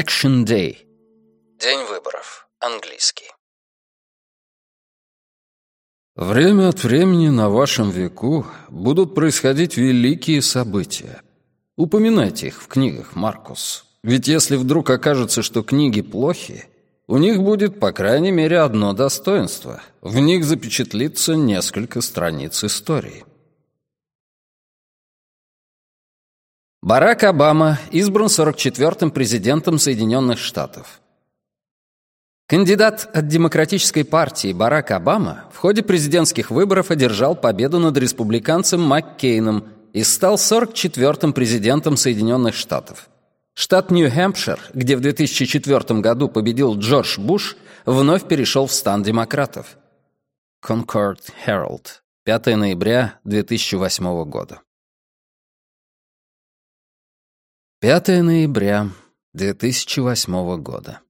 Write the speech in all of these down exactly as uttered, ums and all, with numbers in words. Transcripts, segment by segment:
Election Day. День выборов. Английский. Время от времени на вашем веку будут происходить великие события. Упоминайте их в книгах, Маркус. Ведь если вдруг окажется, что книги плохи, у них будет, по крайней мере, одно достоинство. В них запечатлится несколько страниц истории. Барак Обама избран сорок четвёртым президентом Соединенных Штатов. Кандидат от Демократической партии Барак Обама в ходе президентских выборов одержал победу над республиканцем Маккейном и стал сорок четвёртым президентом Соединенных Штатов. Штат Нью-Хэмпшир, где в две тысячи четвёртом году победил Джордж Буш, вновь перешел в стан демократов. Concord Herald, пятое ноября две тысячи восьмого года. пятое ноября две тысячи восьмого года.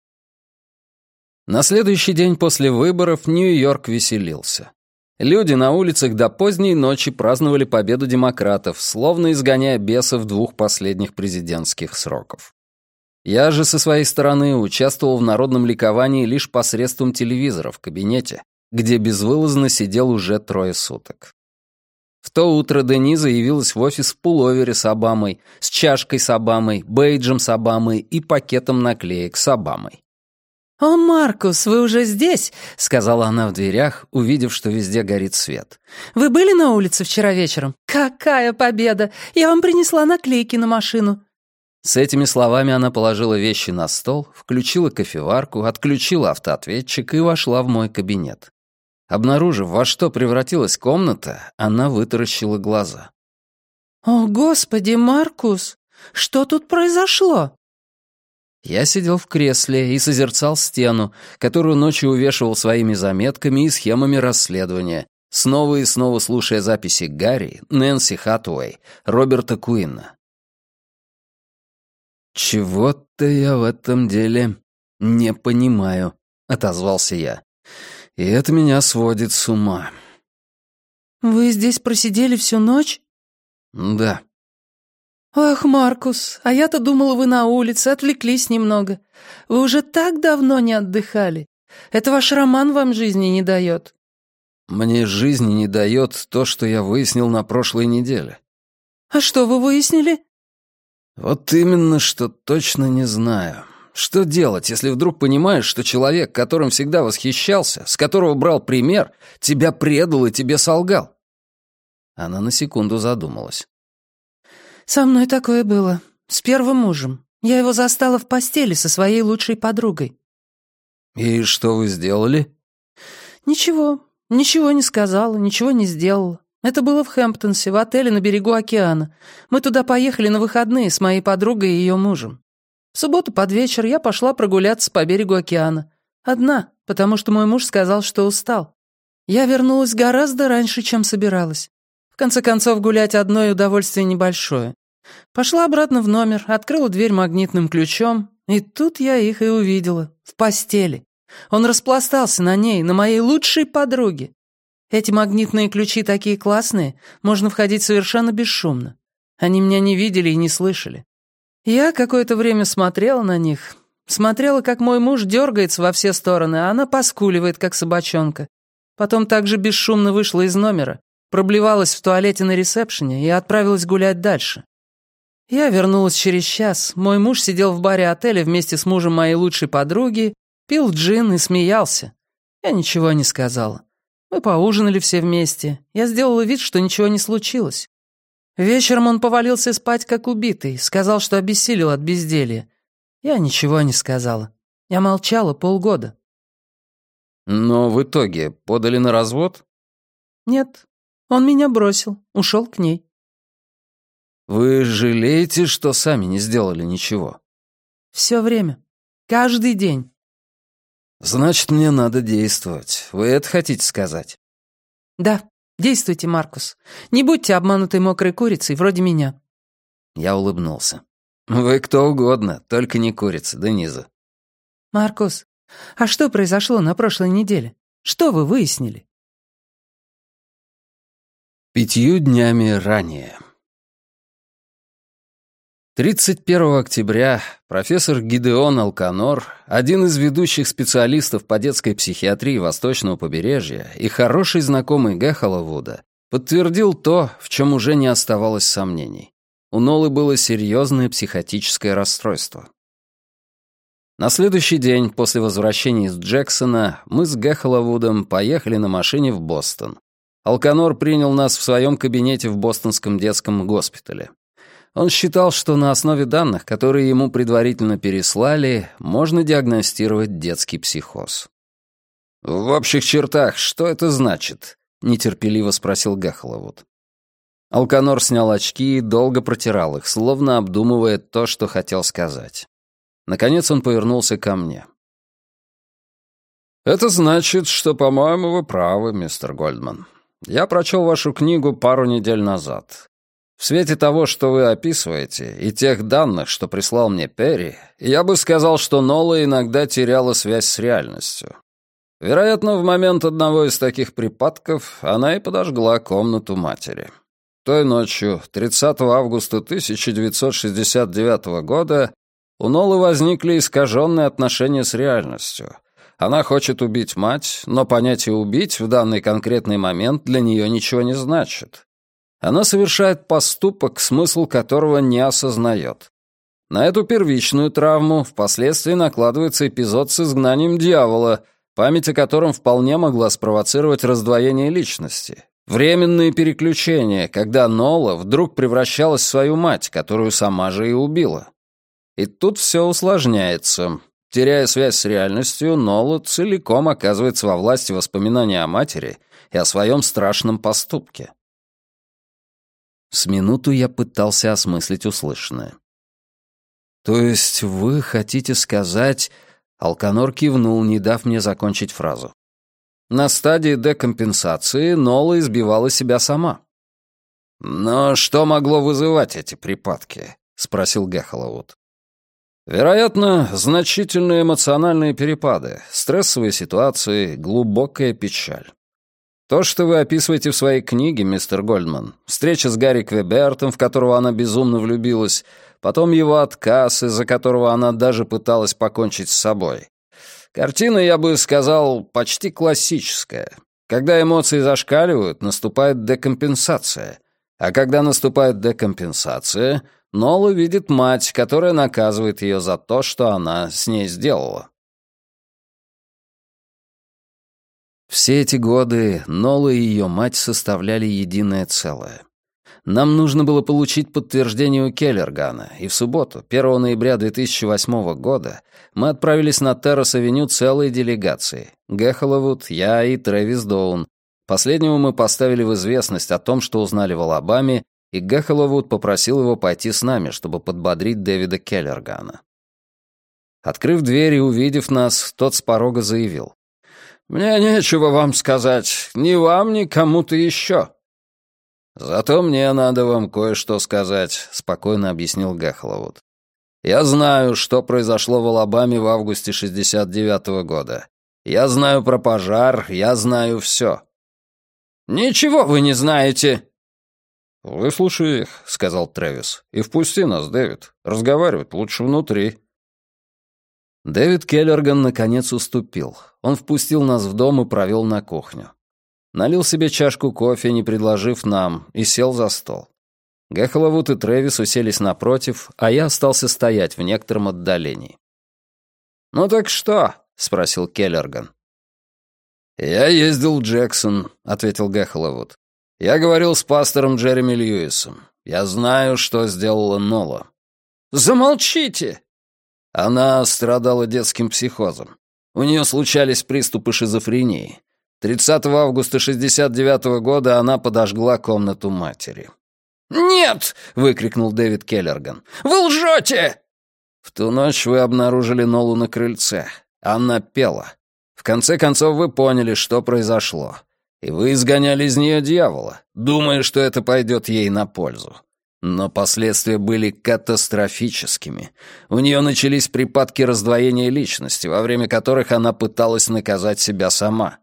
На следующий день после выборов Нью-Йорк веселился. Люди на улицах до поздней ночи праздновали победу демократов, словно изгоняя бесов двух последних президентских сроков. Я же со своей стороны участвовал в народном ликовании лишь посредством телевизора в кабинете, где безвылазно сидел уже трое суток. В то утро Дениза явилась в офис в пуловере с Обамой, с чашкой с Обамой, бейджем с Обамой и пакетом наклеек с Обамой. «О, Маркус, вы уже здесь?» — сказала она в дверях, увидев, что везде горит свет. «Вы были на улице вчера вечером? Какая победа! Я вам принесла наклейки на машину». С этими словами она положила вещи на стол, включила кофеварку, отключила автоответчик и вошла в мой кабинет. Обнаружив, во что превратилась комната, она вытаращила глаза. «О, Господи, Маркус, что тут произошло?» Я сидел в кресле и созерцал стену, которую ночью увешивал своими заметками и схемами расследования, снова и снова слушая записи Гарри, Нэнси Хатуэй, Роберта Куинна. «Чего-то я в этом деле не понимаю», — отозвался я. «И это меня сводит с ума». «Вы здесь просидели всю ночь?» «Да». «Ах, Маркус, а я-то думала, вы на улице, отвлеклись немного. Вы уже так давно не отдыхали. Это ваш роман вам жизни не дает». «Мне жизни не дает то, что я выяснил на прошлой неделе». «А что вы выяснили?» «Вот именно, что точно не знаю. Что делать, если вдруг понимаешь, что человек, которым всегда восхищался, с которого брал пример, тебя предал и тебе солгал?» Она на секунду задумалась. «Со мной такое было. С первым мужем. Я его застала в постели со своей лучшей подругой». «И что вы сделали?» «Ничего. Ничего не сказала, ничего не сделала. Это было в Хэмптонсе, в отеле на берегу океана. Мы туда поехали на выходные с моей подругой и ее мужем. В субботу под вечер я пошла прогуляться по берегу океана. Одна, потому что мой муж сказал, что устал. Я вернулась гораздо раньше, чем собиралась. В конце концов, гулять одной удовольствие небольшое. Пошла обратно в номер, открыла дверь магнитным ключом, и тут я их и увидела, в постели. Он распластался на ней, на моей лучшей подруге. Эти магнитные ключи такие классные, можно входить совершенно бесшумно. Они меня не видели и не слышали. Я какое-то время смотрела на них, смотрела, как мой муж дергается во все стороны, а она поскуливает, как собачонка. Потом также бесшумно вышла из номера, проблевалась в туалете на ресепшене и отправилась гулять дальше. Я вернулась через час. Мой муж сидел в баре отеля вместе с мужем моей лучшей подруги, пил джин и смеялся. Я ничего не сказала. Мы поужинали все вместе. Я сделала вид, что ничего не случилось. Вечером он повалился спать как убитый, сказал, что обессилел от безделья. Я ничего не сказала. Я молчала полгода. «Но в итоге подали на развод?» «Нет. Он меня бросил, ушел к ней». «Вы жалеете, что сами не сделали ничего?» «Все время. Каждый день». «Значит, мне надо действовать. Вы это хотите сказать?» «Да, действуйте, Маркус. Не будьте обманутой мокрой курицей, вроде меня». Я улыбнулся. «Вы кто угодно, только не курица, Дениза». «Маркус, а что произошло на прошлой неделе? Что вы выяснили?» Пятью днями ранее. тридцать первого октября профессор Гидеон Алканор, один из ведущих специалистов по детской психиатрии Восточного побережья и хороший знакомый Гехела Вуда, подтвердил то, в чем уже не оставалось сомнений. У Нолы было серьезное психотическое расстройство. На следующий день после возвращения из Джексона мы с Гехеловудом поехали на машине в Бостон. Алканор принял нас в своем кабинете в бостонском детском госпитале. Он считал, что на основе данных, которые ему предварительно переслали, можно диагностировать детский психоз. «В общих чертах, что это значит?» — нетерпеливо спросил Гехеловуд. Алканор снял очки и долго протирал их, словно обдумывая то, что хотел сказать. Наконец он повернулся ко мне. «Это значит, что, по-моему, вы правы, мистер Гольдман. Я прочел вашу книгу пару недель назад. В свете того, что вы описываете, и тех данных, что прислал мне Перри, я бы сказал, что Нола иногда теряла связь с реальностью. Вероятно, в момент одного из таких припадков она и подожгла комнату матери. Той ночью, тридцатого августа тысяча девятьсот шестьдесят девятого года, у Нолы возникли искаженные отношения с реальностью. Она хочет убить мать, но понятие «убить» в данный конкретный момент для нее ничего не значит. Она совершает поступок, смысл которого не осознает. На эту первичную травму впоследствии накладывается эпизод с изгнанием дьявола, память о котором вполне могла спровоцировать раздвоение личности. Временные переключения, когда Нола вдруг превращалась в свою мать, которую сама же и убила. И тут все усложняется. Теряя связь с реальностью, Нола целиком оказывается во власти воспоминаний о матери и о своем страшном поступке. С минуту я пытался осмыслить услышанное. «То есть вы хотите сказать...» Алканор кивнул, не дав мне закончить фразу. «На стадии декомпенсации Нола избивала себя сама». «Но что могло вызывать эти припадки?» — спросил Гехеловуд. «Вероятно, значительные эмоциональные перепады, стрессовые ситуации, глубокая печаль. То, что вы описываете в своей книге, мистер Гольдман, встреча с Гарри Квебертом, в которого она безумно влюбилась, потом его отказ, из-за которого она даже пыталась покончить с собой. Картина, я бы сказал, почти классическая. Когда эмоции зашкаливают, наступает декомпенсация. А когда наступает декомпенсация, Нола видит мать, которая наказывает ее за то, что она с ней сделала. Все эти годы Нола и ее мать составляли единое целое. Нам нужно было получить подтверждение у Келлергана, и в субботу, первого ноября две тысячи восьмого года, мы отправились на Террас-авеню целой делегацией. Гехеловуд, я и Трэвис Доун. Последнего мы поставили в известность о том, что узнали в Алабаме, и Гехеловуд попросил его пойти с нами, чтобы подбодрить Дэвида Келлергана. Открыв дверь и увидев нас, тот с порога заявил. «Мне нечего вам сказать, ни вам, ни кому-то еще». «Зато мне надо вам кое-что сказать», — спокойно объяснил Гехеловуд. «Я знаю, что произошло в Алабаме в августе шестьдесят девятого года. Я знаю про пожар, я знаю все». «Ничего вы не знаете!» «Выслушай их», — сказал Трэвис, — «и впусти нас, Дэвид. Разговаривать лучше внутри». Дэвид Келлерган наконец уступил. Он впустил нас в дом и провел на кухню. Налил себе чашку кофе, не предложив нам, и сел за стол. Гехеловуд и Трэвис уселись напротив, а я остался стоять в некотором отдалении. «Ну так что?» — спросил Келлерган. «Я ездил в Джексон», — ответил Гехеловуд. «Я говорил с пастором Джереми Льюисом. Я знаю, что сделала Нола». «Замолчите!» Она страдала детским психозом. У нее случались приступы шизофрении. тридцатого августа шестьдесят девятого года она подожгла комнату матери. «Нет!» — выкрикнул Дэвид Келлерган. «Вы лжете!» «В ту ночь вы обнаружили Нолу на крыльце. Она пела. В конце концов вы поняли, что произошло. И вы изгоняли из нее дьявола, думая, что это пойдет ей на пользу. Но последствия были катастрофическими. У нее начались припадки раздвоения личности, во время которых она пыталась наказать себя сама.